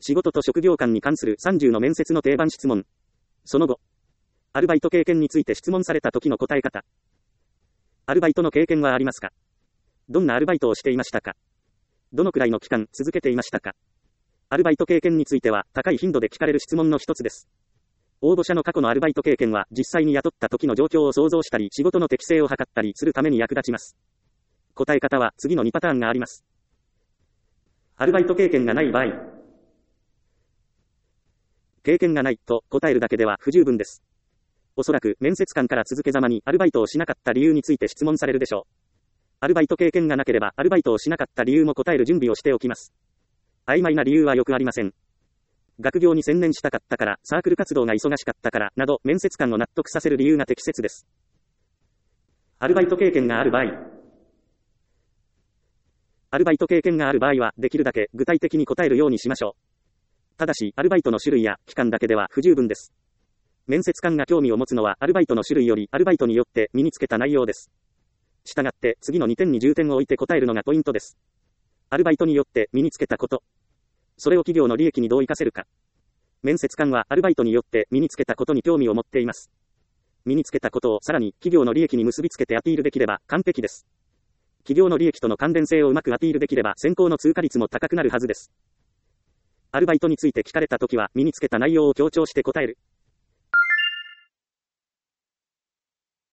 仕事と職業観に関する30の面接の定番質問。その後、アルバイト経験について質問された時の答え方。アルバイトの経験はありますか？どんなアルバイトをしていましたか？どのくらいの期間続けていましたか？アルバイト経験については高い頻度で聞かれる質問の一つです。応募者の過去のアルバイト経験は実際に雇った時の状況を想像したり仕事の適性を図ったりするために役立ちます。答え方は次の2パターンがあります。アルバイト経験がない場合。経験がないと答えるだけでは不十分です。おそらく面接官から続けざまにアルバイトをしなかった理由について質問されるでしょう。アルバイト経験がなければアルバイトをしなかった理由も答える準備をしておきます。曖昧な理由はよくありません。学業に専念したかったから、サークル活動が忙しかったから、など面接官を納得させる理由が適切です。アルバイト経験がある場合。アルバイト経験がある場合は、できるだけ具体的に答えるようにしましょう。ただし、アルバイトの種類や期間だけでは不十分です。面接官が興味を持つのは、アルバイトの種類よりアルバイトによって身につけた内容です。したがって、次の2点に重点を置いて答えるのがポイントです。アルバイトによって身につけたこと。それを企業の利益にどう活かせるか。面接官はアルバイトによって身につけたことに興味を持っています。身につけたことをさらに企業の利益に結びつけてアピールできれば完璧です。企業の利益との関連性をうまくアピールできれば選考の通過率も高くなるはずです。アルバイトについて聞かれたときは身につけた内容を強調して答える。